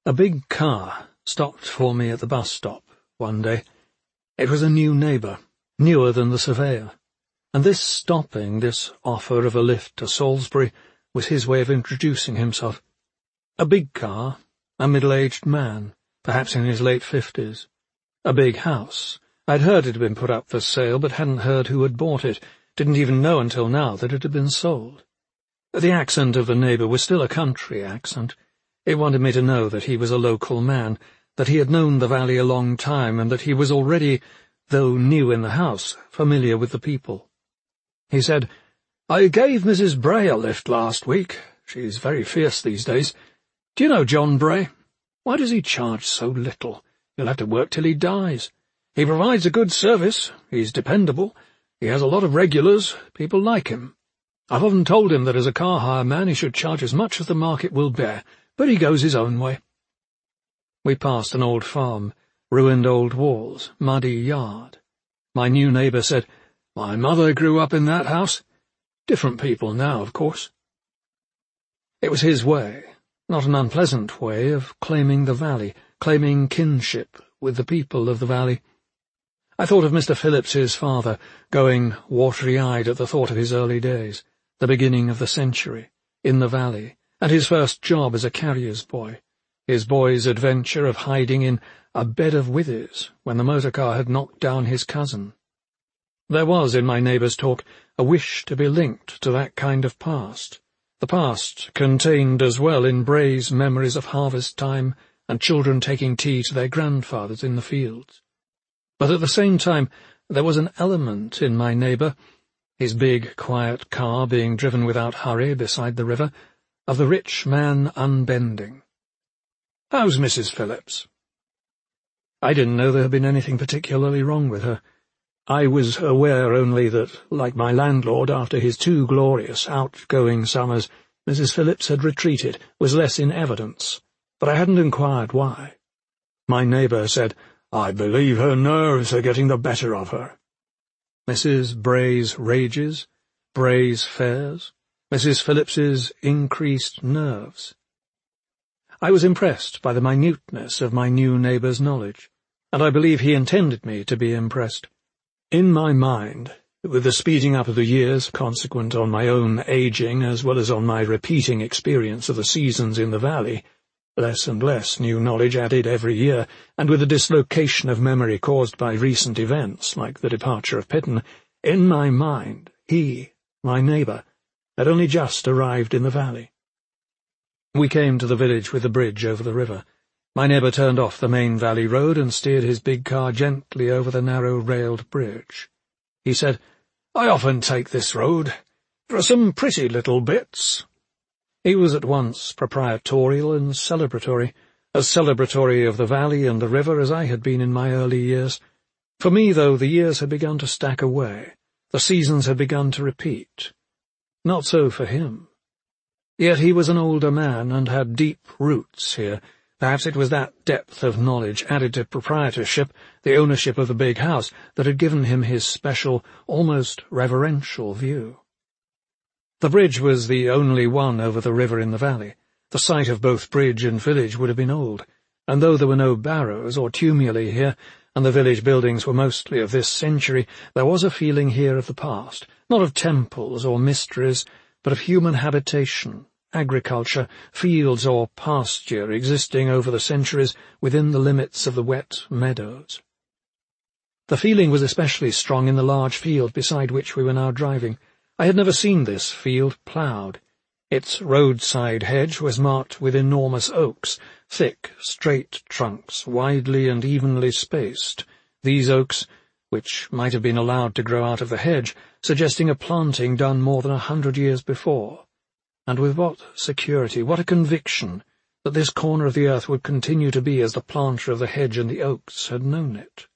Speaker 1: A big car stopped for me at the bus stop one day. It was a new neighbour, newer than the surveyor, and this stopping, this offer of a lift to Salisbury, was his way of introducing himself. A big car, a middle-aged man, perhaps in his late fifties. A big house. I'd heard it had been put up for sale, but hadn't heard who had bought it, didn't even know until now that it had been sold. The accent of the neighbour was still a country accent. It wanted me to know that he was a local man, that he had known the valley a long time, and that he was already, though new in the house, familiar with the people. He said, "I gave Missus Bray a lift last week. She's very fierce these days. Do you know John Bray? Why does he charge so little? He'll have to work till he dies. He provides a good service. He's dependable. He has a lot of regulars. People like him. I've often told him that as a car hire man he should charge as much as the market will bear, but he goes his own way." We passed an old farm, ruined old walls, muddy yard. My new neighbour said, "My mother grew up in that house. Different people now, of course." It was his way, not an unpleasant way, of claiming the valley, claiming kinship with the people of the valley. I thought of Mister Phillips's father, going watery-eyed at the thought of his early days, the beginning of the century, in the valley, and his first job as a carrier's boy, his boy's adventure of hiding in a bed of withers when the motor car had knocked down his cousin. There was, in my neighbour's talk, a wish to be linked to that kind of past, the past contained as well in Bray's memories of harvest time and children taking tea to their grandfathers in the fields. But at the same time there was an element in my neighbour, his big, quiet car being driven without hurry beside the river, of the rich man unbending. "How's Missus Phillips?" I didn't know there had been anything particularly wrong with her. I was aware only that, like my landlord after his two glorious outgoing summers, Missus Phillips had retreated, was less in evidence, but I hadn't inquired why. My neighbour said, "I believe her nerves are getting the better of her." Missus Bray's rages, Bray's fares, Missus Phillips's increased nerves. I was impressed by the minuteness of my new neighbour's knowledge, and I believe he intended me to be impressed. In my mind, with the speeding up of the years consequent on my own ageing as well as on my repeating experience of the seasons in the valley, less and less new knowledge added every year, and with the dislocation of memory caused by recent events, like the departure of Pitton, in my mind, he, my neighbour, had only just arrived in the valley. We came to the village with the bridge over the river. My neighbour turned off the main valley road and steered his big car gently over the narrow railed bridge. He said, "I often take this road. There are some pretty little bits." He was at once proprietorial and celebratory, as celebratory of the valley and the river as I had been in my early years. For me, though, the years had begun to stack away, the seasons had begun to repeat. Not so for him. Yet he was an older man and had deep roots here. Perhaps it was that depth of knowledge, added to proprietorship, the ownership of the big house, that had given him his special, almost reverential view. The bridge was the only one over the river in the valley. The site of both bridge and village would have been old, and though there were no barrows or tumuli here, and the village buildings were mostly of this century, there was a feeling here of the past, not of temples or mysteries, but of human habitation, agriculture, fields or pasture existing over the centuries within the limits of the wet meadows. The feeling was especially strong in the large field beside which we were now driving. I had never seen this field ploughed. Its roadside hedge was marked with enormous oaks, thick, straight trunks, widely and evenly spaced. These oaks, which might have been allowed to grow out of the hedge, suggesting a planting done more than a hundred years before. And with what security, what a conviction, that this corner of the earth would continue to be as the planter of the hedge and the oaks had known it.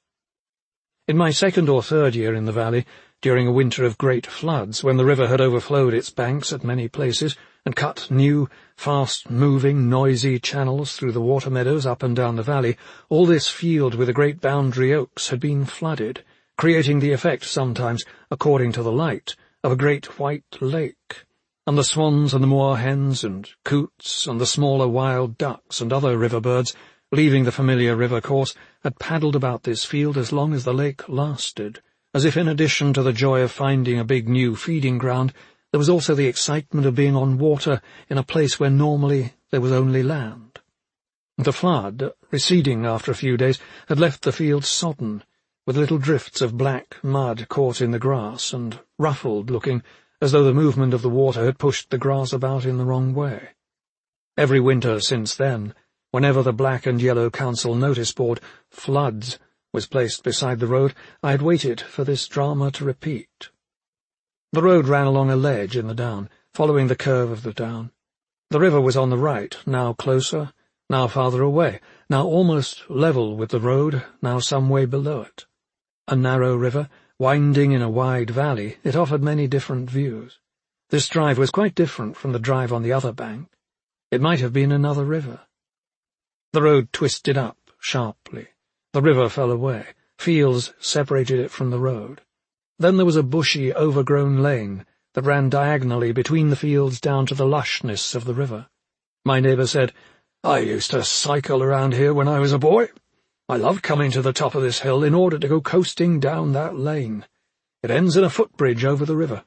Speaker 1: In my second or third year in the valley, during a winter of great floods, when the river had overflowed its banks at many places, and cut new, fast-moving, noisy channels through the water meadows up and down the valley, all this field with the great boundary oaks had been flooded, creating the effect sometimes, according to the light, of a great white lake. and the swans and the moorhens and coots and the smaller wild ducks and other river birds, leaving the familiar river course, had paddled about this field as long as the lake lasted, as if in addition to the joy of finding a big new feeding ground, there was also the excitement of being on water in a place where normally there was only land. The flood, receding after a few days, had left the field sodden, with little drifts of black mud caught in the grass and ruffled-looking, as though the movement of the water had pushed the grass about in the wrong way. Every winter since then, whenever the black and yellow council notice board, "Floods," was placed beside the road, I had waited for this drama to repeat. The road ran along a ledge in the down, following the curve of the down. The river was on the right, now closer, now farther away, now almost level with the road, now some way below it. A narrow river, winding in a wide valley, it offered many different views. This drive was quite different from the drive on the other bank. It might have been another river. The road twisted up sharply. The river fell away. Fields separated it from the road. Then there was a bushy, overgrown lane that ran diagonally between the fields down to the lushness of the river. My neighbour said, "I used to cycle around here when I was a boy. I loved coming to the top of this hill in order to go coasting down that lane. It ends in a footbridge over the river."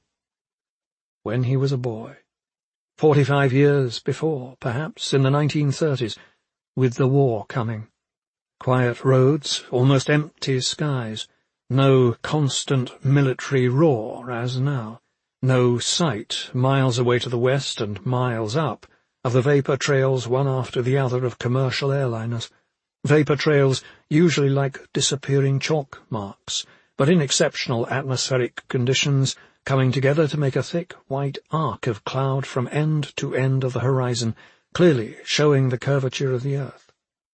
Speaker 1: When he was a boy. Forty-five years before, perhaps, in the nineteen thirties, with the war coming. Quiet roads, almost empty skies, no constant military roar as now, no sight, miles away to the west and miles up, of the vapour trails one after the other of commercial airliners. Vapour trails usually like disappearing chalk marks, but in exceptional atmospheric conditions, coming together to make a thick white arc of cloud from end to end of the horizon, clearly showing the curvature of the earth.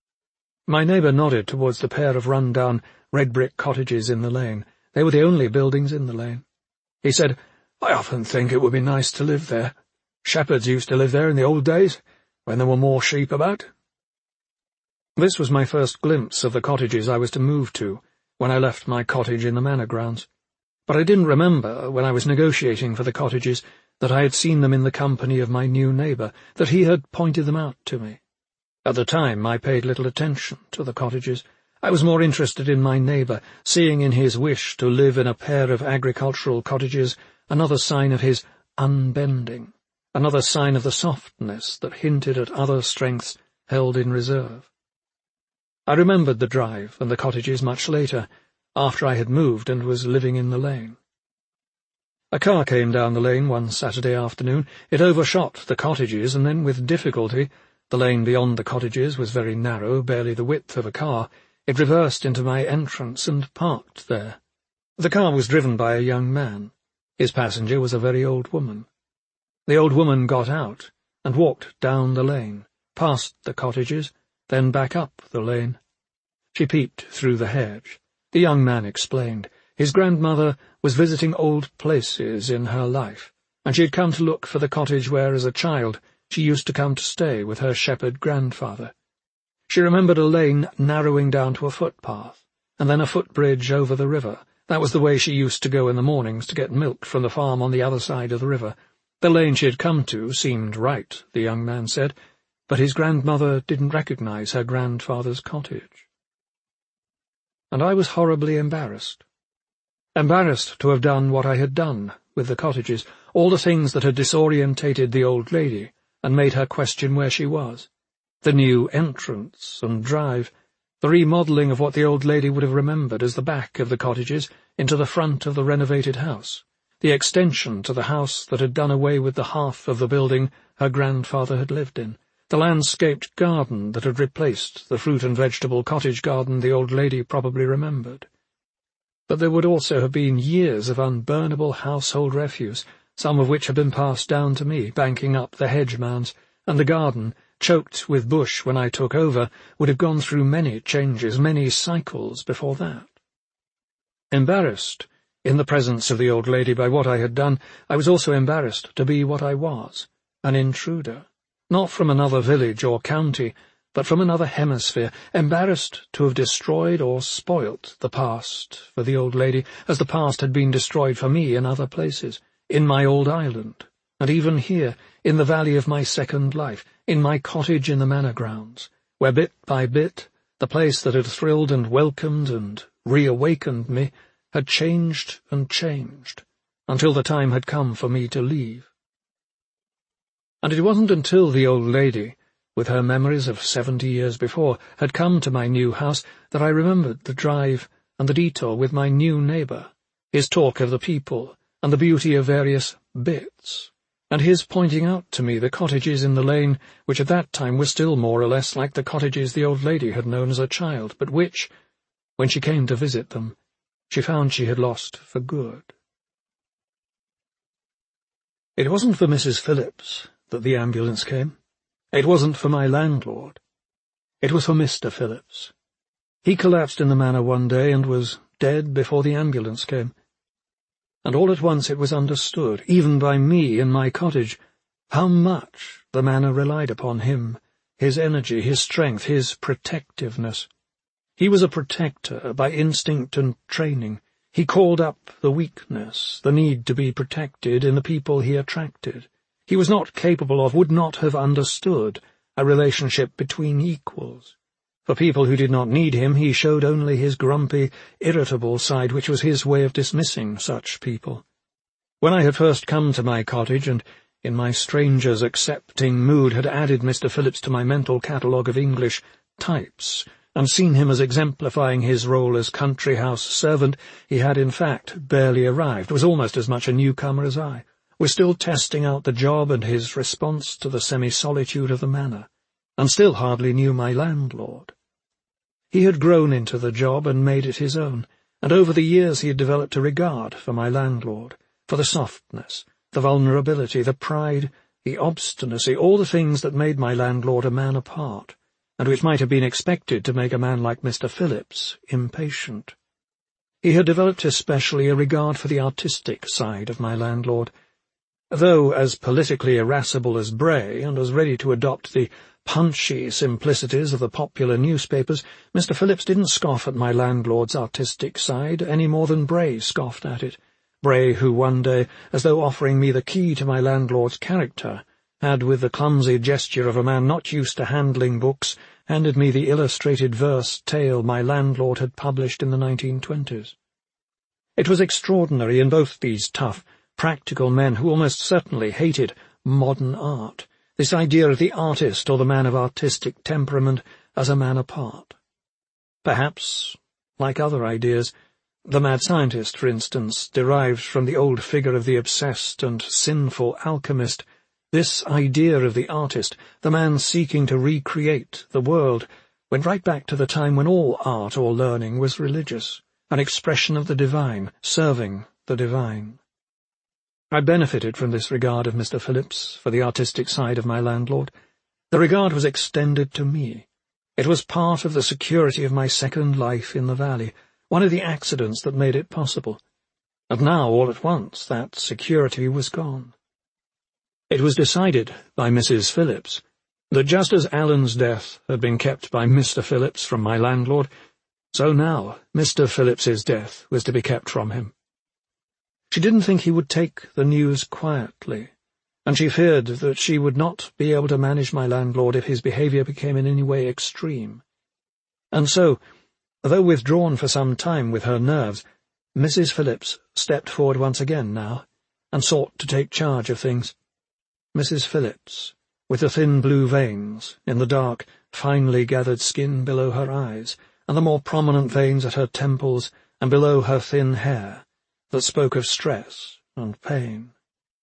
Speaker 1: My neighbour nodded towards the pair of run-down red-brick cottages in the lane. They were the only buildings in the lane. He said, "I often think it would be nice to live there. Shepherds used to live there in the old days, when there were more sheep about." This was my first glimpse of the cottages I was to move to, when I left my cottage in the manor grounds. But I didn't remember, when I was negotiating for the cottages, that I had seen them in the company of my new neighbour, that he had pointed them out to me. At the time I paid little attention to the cottages. I was more interested in my neighbour, seeing in his wish to live in a pair of agricultural cottages another sign of his unbending, another sign of the softness that hinted at other strengths held in reserve. I remembered the drive and the cottages much later, after I had moved and was living in the lane. A car came down the lane one Saturday afternoon. It overshot the cottages, and then with difficulty— the lane beyond the cottages was very narrow, barely the width of a car— it reversed into my entrance and parked there. The car was driven by a young man. His passenger was a very old woman. The old woman got out and walked down the lane, past the cottages, then back up the lane. She peeped through the hedge. The young man explained. His grandmother was visiting old places in her life, and she had come to look for the cottage where, as a child, she used to come to stay with her shepherd grandfather. She remembered a lane narrowing down to a footpath, and then a footbridge over the river. That was the way she used to go in the mornings to get milk from the farm on the other side of the river. The lane she had come to seemed right, the young man said, but his grandmother didn't recognize her grandfather's cottage. And I was horribly embarrassed. Embarrassed to have done what I had done with the cottages, all the things that had disorientated the old lady and made her question where she was. The new entrance and drive, the remodelling of what the old lady would have remembered as the back of the cottages into the front of the renovated house, the extension to the house that had done away with the half of the building her grandfather had lived in, the landscaped garden that had replaced the fruit and vegetable cottage garden the old lady probably remembered. But there would also have been years of unburnable household refuse, some of which had been passed down to me, banking up the hedge mounds, and the garden, choked with bush when I took over, would have gone through many changes, many cycles before that. Embarrassed, in the presence of the old lady, by what I had done, I was also embarrassed to be what I was, an intruder, not from another village or county, but from another hemisphere, embarrassed to have destroyed or spoilt the past for the old lady, as the past had been destroyed for me in other places, in my old island, and even here, in the valley of my second life, in my cottage in the manor grounds, where bit by bit the place that had thrilled and welcomed and reawakened me had changed and changed, until the time had come for me to leave. And it wasn't until the old lady, with her memories of seventy years before, had come to my new house that I remembered the drive and the detour with my new neighbour, his talk of the people and the beauty of various bits, and his pointing out to me the cottages in the lane which at that time were still more or less like the cottages the old lady had known as a child, but which, when she came to visit them, she found she had lost for good. It wasn't for Missus Phillips that the ambulance came. It wasn't for my landlord. It was for Mister Phillips. He collapsed in the manor one day and was dead before the ambulance came. And all at once it was understood, even by me in my cottage, how much the manor relied upon him, his energy, his strength, his protectiveness. He was a protector by instinct and training. He called up the weakness, the need to be protected in the people he attracted. He was not capable of, would not have understood, a relationship between equals. For people who did not need him, he showed only his grumpy, irritable side, which was his way of dismissing such people. When I had first come to my cottage, and in my stranger's accepting mood had added Mister Phillips to my mental catalogue of English types, and seen him as exemplifying his role as country house servant, he had in fact barely arrived, was almost as much a newcomer as I, was still testing out the job and his response to the semi-solitude of the manor, and still hardly knew my landlord. He had grown into the job and made it his own, and over the years he had developed a regard for my landlord, for the softness, the vulnerability, the pride, the obstinacy, all the things that made my landlord a man apart, and which might have been expected to make a man like Mister Phillips impatient. He had developed especially a regard for the artistic side of my landlord. Though as politically irascible as Bray, and as ready to adopt the punchy simplicities of the popular newspapers, Mister Phillips didn't scoff at my landlord's artistic side any more than Bray scoffed at it. Bray, who one day, as though offering me the key to my landlord's character, had, with the clumsy gesture of a man not used to handling books, handed me the illustrated verse tale my landlord had published in the nineteen twenties. It was extraordinary in both these tough, practical men who almost certainly hated modern art, this idea of the artist or the man of artistic temperament as a man apart. Perhaps, like other ideas, the mad scientist, for instance, derived from the old figure of the obsessed and sinful alchemist, this idea of the artist, the man seeking to recreate the world, went right back to the time when all art or learning was religious, an expression of the divine, serving the divine. I benefited from this regard of Mister Phillips for the artistic side of my landlord. The regard was extended to me. It was part of the security of my second life in the valley, one of the accidents that made it possible. And now, all at once, that security was gone. It was decided by Missus Phillips that just as Alan's death had been kept by Mister Phillips from my landlord, so now Mister Phillips's death was to be kept from him. She didn't think he would take the news quietly, and she feared that she would not be able to manage my landlord if his behaviour became in any way extreme. And so, though withdrawn for some time with her nerves, Missus Phillips stepped forward once again now, and sought to take charge of things. Missus Phillips, with the thin blue veins in the dark, finely gathered skin below her eyes, and the more prominent veins at her temples and below her thin hair, that spoke of stress and pain.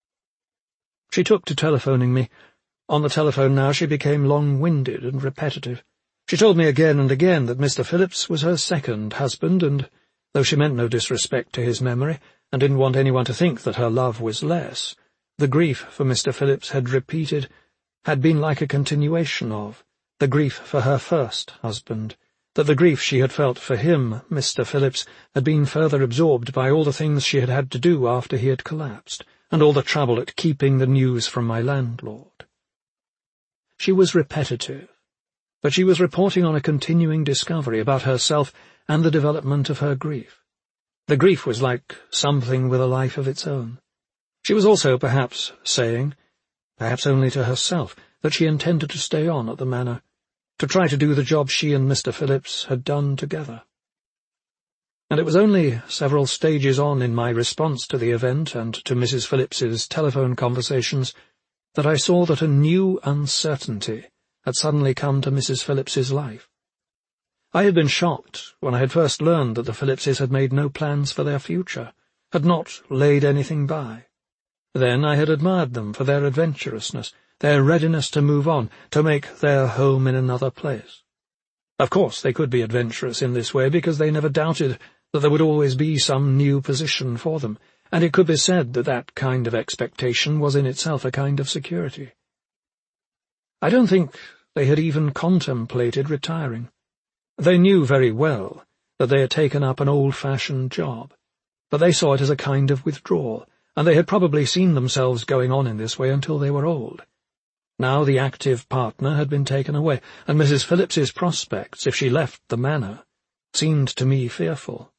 Speaker 1: She took to telephoning me. On the telephone now she became long-winded and repetitive. She told me again and again that Mister Phillips was her second husband, and, though she meant no disrespect to his memory, and didn't want anyone to think that her love was less, the grief for Mister Phillips had repeated, had been like a continuation of, the grief for her first husband, that the grief she had felt for him, Mister Phillips, had been further absorbed by all the things she had had to do after he had collapsed, and all the trouble at keeping the news from my landlord. She was repetitive, but she was reporting on a continuing discovery about herself and the development of her grief. The grief was like something with a life of its own. She was also perhaps saying, perhaps only to herself, that she intended to stay on at the Manor, to try to do the job she and Mister Phillips had done together. And it was only several stages on in my response to the event and to Missus Phillips's telephone conversations that I saw that a new uncertainty had suddenly come to Missus Phillips's life. I had been shocked when I had first learned that the Phillipses had made no plans for their future, had not laid anything by. Then I had admired them for their adventurousness, their readiness to move on, to make their home in another place. Of course they could be adventurous in this way because they never doubted that there would always be some new position for them, and it could be said that that kind of expectation was in itself a kind of security. I don't think they had even contemplated retiring. They knew very well that they had taken up an old-fashioned job, but they saw it as a kind of withdrawal, and they had probably seen themselves going on in this way until they were old. Now the active partner had been taken away, and Missus Phillips's prospects, if she left the Manor, seemed to me fearful.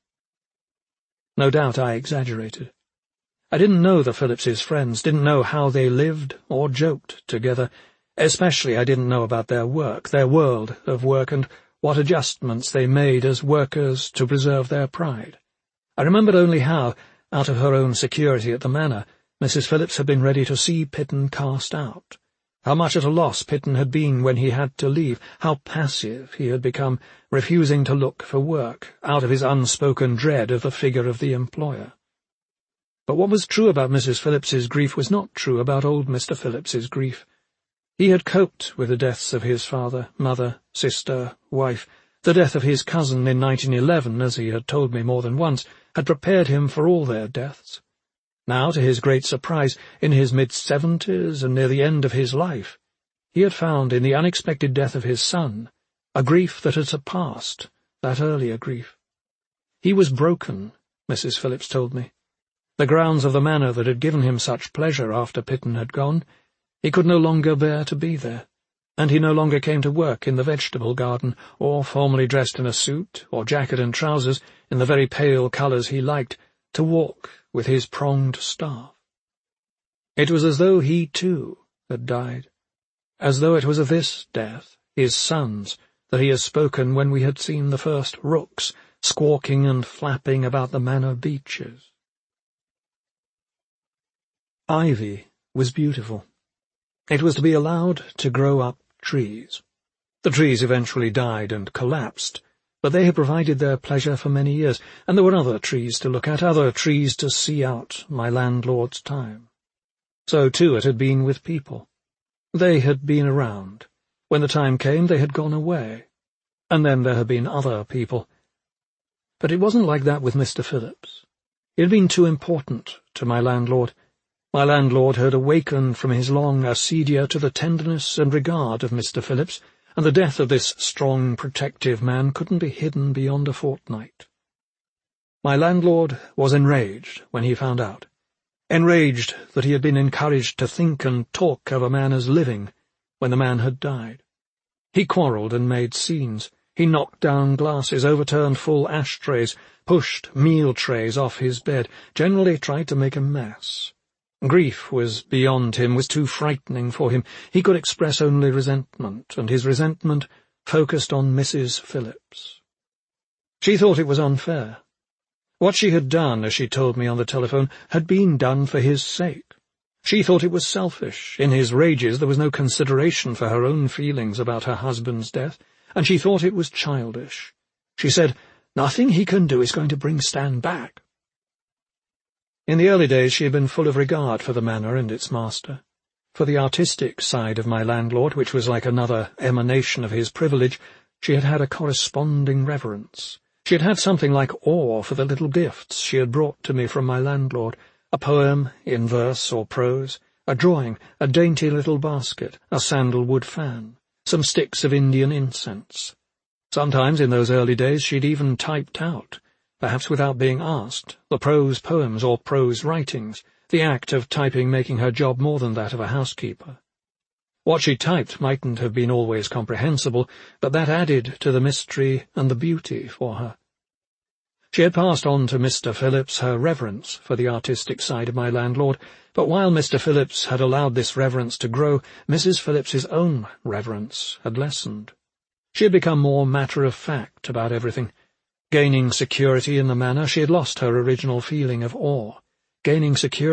Speaker 1: No doubt I exaggerated. I didn't know the Phillipses' friends, didn't know how they lived or joked together. Especially I didn't know about their work, their world of work, and what adjustments they made as workers to preserve their pride. I remembered only how, out of her own security at the Manor, Missus Phillips had been ready to see Pitton cast out. How much at a loss Pitton had been when he had to leave, how passive he had become, refusing to look for work, out of his unspoken dread of the figure of the employer. But what was true about Missus Phillips's grief was not true about old Mister Phillips's grief. He had coped with the deaths of his father, mother, sister, wife. The death of his cousin in nineteen eleven, as he had told me more than once, had prepared him for all their deaths. Now, to his great surprise, in his mid-seventies and near the end of his life, he had found in the unexpected death of his son a grief that had surpassed that earlier grief. He was broken, Missus Phillips told me. The grounds of the Manor that had given him such pleasure after Pitton had gone, he could no longer bear to be there, and he no longer came to work in the vegetable garden, or formally dressed in a suit or jacket and trousers in the very pale colours he liked, to walk with his pronged staff. It was as though he, too, had died, as though it was of this death, his son's, that he had spoken when we had seen the first rooks squawking and flapping about the Manor beeches. Ivy was beautiful. It was to be allowed to grow up trees. The trees eventually died and collapsed, but they had provided their pleasure for many years, and there were other trees to look at, other trees to see out my landlord's time. So, too, it had been with people. They had been around. When the time came, they had gone away. And then there had been other people. But it wasn't like that with Mister Phillips. He had been too important to my landlord. My landlord had awakened from his long acedia to the tenderness and regard of Mister Phillips, and the death of this strong, protective man couldn't be hidden beyond a fortnight. My landlord was enraged when he found out, enraged that he had been encouraged to think and talk of a man as living when the man had died. He quarrelled and made scenes. He knocked down glasses, overturned full ashtrays, pushed meal trays off his bed, generally tried to make a mess. Grief was beyond him, was too frightening for him. He could express only resentment, and his resentment focused on Missus Phillips. She thought it was unfair. What she had done, as she told me on the telephone, had been done for his sake. She thought it was selfish. In his rages there was no consideration for her own feelings about her husband's death, and she thought it was childish. She said, "Nothing he can do is going to bring Stan back." In the early days she had been full of regard for the Manor and its master. For the artistic side of my landlord, which was like another emanation of his privilege, she had had a corresponding reverence. She had had something like awe for the little gifts she had brought to me from my landlord, a poem in verse or prose, a drawing, a dainty little basket, a sandalwood fan, some sticks of Indian incense. Sometimes in those early days she'd even typed out, perhaps without being asked, the prose poems or prose writings, the act of typing making her job more than that of a housekeeper. What she typed mightn't have been always comprehensible, but that added to the mystery and the beauty for her. She had passed on to Mister Phillips her reverence for the artistic side of my landlord, but while Mister Phillips had allowed this reverence to grow, Missus Phillips's own reverence had lessened. She had become more matter-of-fact about everything. Gaining security in the manor, she had lost her original feeling of awe. Gaining security